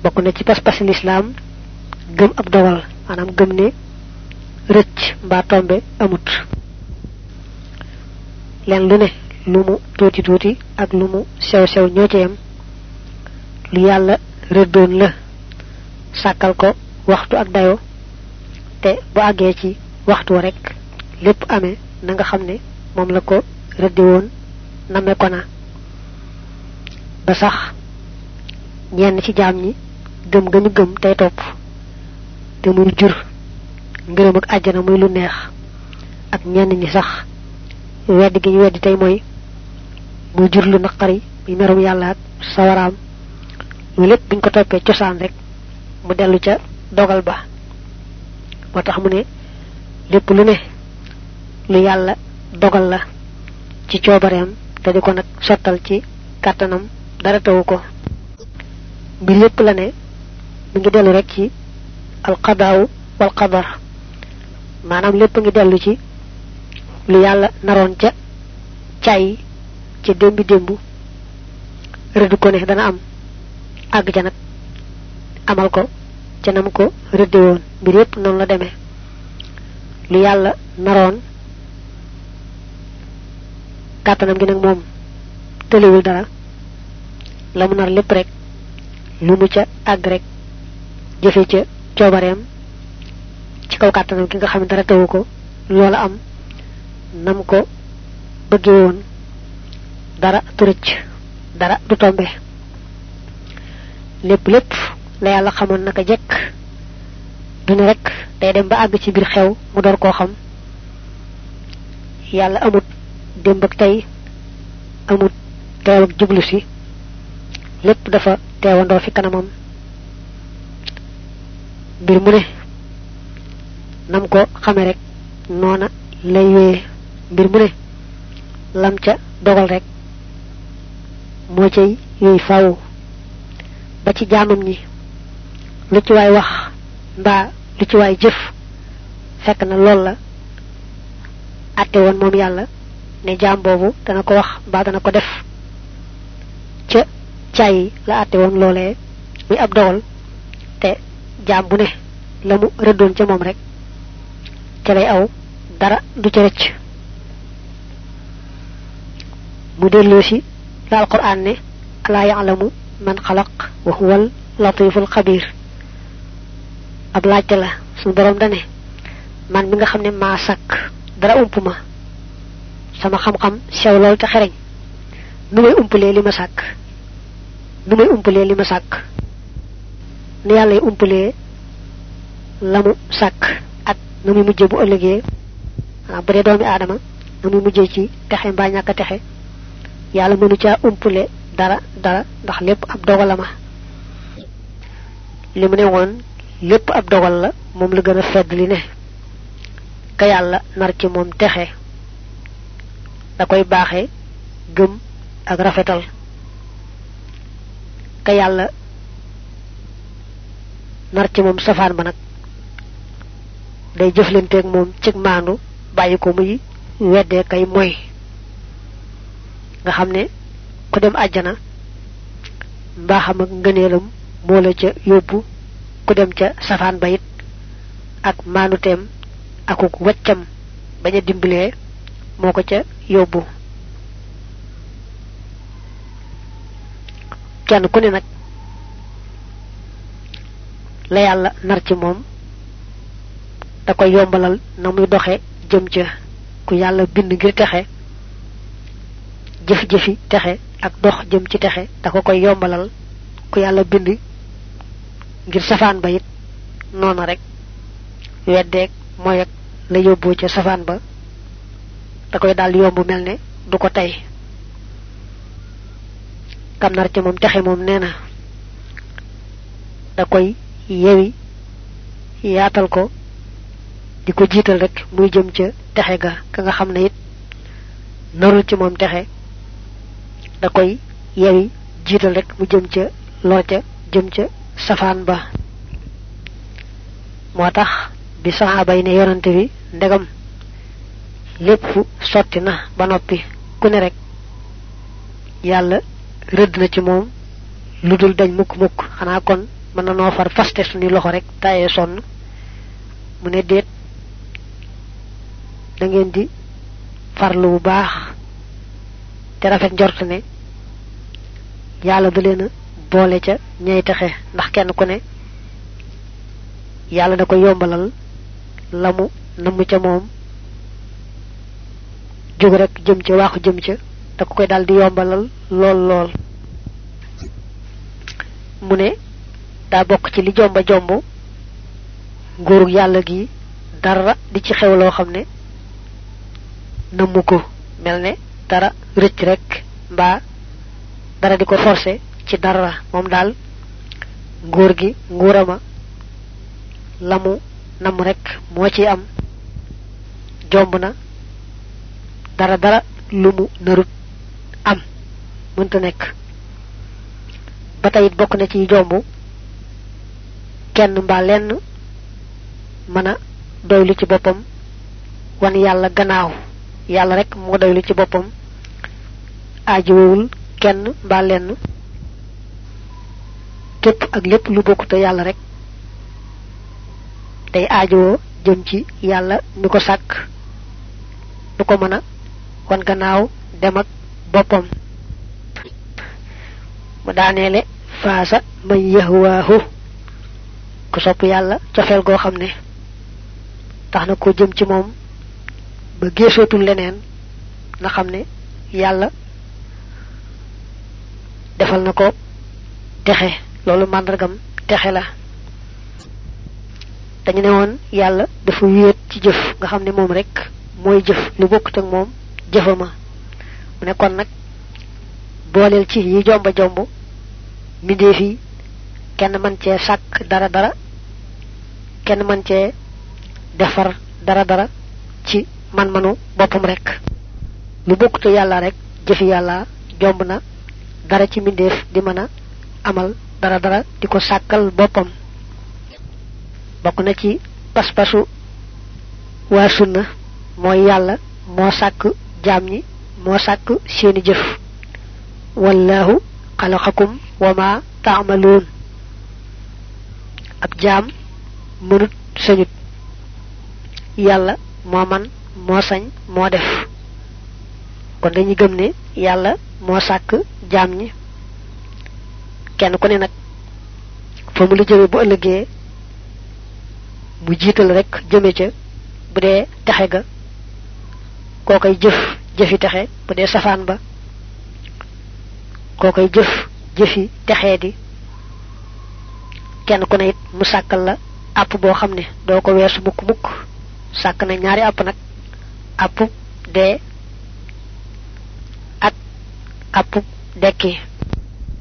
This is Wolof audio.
bokku na ci pas-pas l'islam gëm ab dogal manam gëm ne recc mba tombe amut len lu ne lu mu tuuti tuuti ak lu mu sew sew ñoo ci yam lu yàlla rëddoon la sàkkal ko waxtu ak dayo te bu àggee ci waxtu rek lépp amee na nga xam ne moom la ko rëddi woon name ko na ba sax ñenn ci jaam ñi gëm gañu gëm tey topp te muy jur ngërëm ak àjjana muy lu neex ak ñenn ñi sax weddi gi ñu weddi tey mooy muy jur lu naqari muy merum yàlla ak sawaraam lu lépp buñ ko toppee cosaan rek mu dellu ca dogal ba moo tax mu ne lépp lu ne lu yàlla dogal la ci coobareem te di ko nag sottal ci kàttanam dara tawu ko bi lépp la ne mi ngi dellu rek ci alqadaaw wal qadar maanaam lépp ngi dellu ci lu yàlla naroon ca cay ci démbi démbu rëdd ko ne dana am àgg ca nag amal ko ca nam ko rëdde woon mbir yépp noonu la demee lu yàlla naroon kàttanam gi nag moom tëliwul dara la mu nar lépp rek lu mu ca àgg rek jëfe ca coobareem ci kaw kàttanam gi nga xam ne dara tewu ko loola am nam ko bëgge woon dara du rëcc dara du tombe lépp lépp la yàlla xamoon naka jekk du ne rek day dem ba àgg ci biir xew mu door koo xam yàlla amut démb ak tey amut teew ak jublu si lépp dafa teewandoo fi kanamam mbir mu ne nam ko xame rek noona lay wéye mbir mu ne lam ca dogal rek moo cay yooyu faaw ba ci jaamam ñi lu ci waay wax mbaa lu ci waay jëf fekk na lool la atte woon moom yàlla ne jaam boobu dana ko wax mbaa dana ko def ca caay la atte woon loolee muy ab dogal te jaam bu ne la mu rëddoon ca moom rek ca lay aw dara du ca rëcc mu delloo si la alquran ne alaa ya'lamu man xalaq wa huwal latiful xabir ab laajte la suñu borom dane man mi nga xam ne maa sàkk dara ump ma sama xam-xam sew lool te xereñ nu may umpalee li ma sàkk nu may umpalee li ma sàkk nu yàlla umpalee la mu sàkk ak nu muy mujjee bu ëllëgee bu dee doomi aadama nu muy mujjee ci texe mbaa ñàkk a texe yàlla mënu caa umpale dara ndax lépp ab dogalama li mu ne woon lépp ab dogal la moom la gën a fedd li ne ka yàlla nar ci moom texe da koy baaxee gëm ak rafetal ka yàlla nar ci moom safaan ba nag day jëflanteeg moom cig maandu bàyyi ko muy weddee kay moy nga xam ne ku dem àjjana mbaaxam ak ngëneelam moo la ca yóbbu ku dem ca safaan ba it ak maanuteem akuk waccam bañ a dimbalee moo ko ca yóbbu kenn ku ne nag la yàlla nar ci moom da koy yombalal na muy doxe jëm ca ku yàlla bind ngir texe jëf-jëfi texe ak dox jëm ci texe da ko koy yombalal ku yàlla bind ngir safaan ba it noona rek weddeeg mooy ak la yóbboo ca safaan ba da koy daal yomb mel ne du ko tey kam nar ca moom texe moom nee na da koy yewi yaatal ko di ko jiital rek muy jëm ca texe ga ka nga xam ne it narul ci moom texe da koy yewi jiital rek mu jëm ca lor ca jëm ca safaan ba moo tax bi saxaaba yi ne yonante bi ndegam lépp sotti na ba noppi ku ne rek yàlla rëdd na ci moom lu dul dañ mukk mukk xanaa kon mën na noo far faste suñu loxo rek tayee sonn mu ne déet da ngeen di farlu bu baax te rafet njort ne yàlla da leen boole ca ñay taxe ndax kenn ku ne yàlla da ko yombalal lamu namu ca moom jóg rek jëm ca waxu jëm ca da ko koy dal di yombalal lool lool mu ne daa bokk ci li jomba jomb nguurug yàlla gi dara di ci xew loo xam ne namu ko mel ne dara rëcc rek mbaa dara di ko forcé ci dara moom daal nguur gi nguurama lamu nam rek moo ci am jomb na dara lumu narut am mënta nekk ba tey it bokk na ci jomb kenn mbaa lenn mën a doylu ci boppam wan yàlla gannaaw yàlla rek moo doylu ci boppam aajowul kenn mbaa lenn képp ak lépp lu bokkute yàlla rek day aajowoo jëm ci yàlla mi ko sàkk du ko mën a wan gannaaw dem ak boppam mu daaneele faasa man yahwaahu ku sopp yàlla cofeel goo xam ne tax na ko jëm ci moom ba géesootul leneen na xam ne yàlla defal na ko texe loolu màndargam texe la dañu ne woon yàlla dafa wéet ci jëf nga xam ne moom rek mooy jëf lu bokkut ak moom jëfama mu ne kon nag booleel ci yi jomba jomb mbindeef yi kenn mën cee sàkk dara kenn mën cee defar dara ci man-manu boppam rek lu bokkut yàlla rek jëfi yàlla jomb na dara ci mbindeef di mën a amal dara di ko sàkkal boppam bokk na ci pas-pasu waa sunna mooy yàlla moo sàkk jaam ñi moo sàkk seeni jëf wallahu xalaqakum wa ma taamaluun ab jaam mënut sañut yàlla moo man moo sañ moo def kon dañuy gëm ne yàlla moo sàkk jaam ñi kenn ku ne nag fa mu la jëme bu ëllëgee mu jiital rek jëme ca bu dee texe ga koo koy jëfi texe bu dee safaan ba koo koy jëfi texee di kenn ku ne it mu sàkkal la àpp boo xam ne doo ko weesu mukk sàkk na ñaari àpp nag àpp dee ak àpp dekki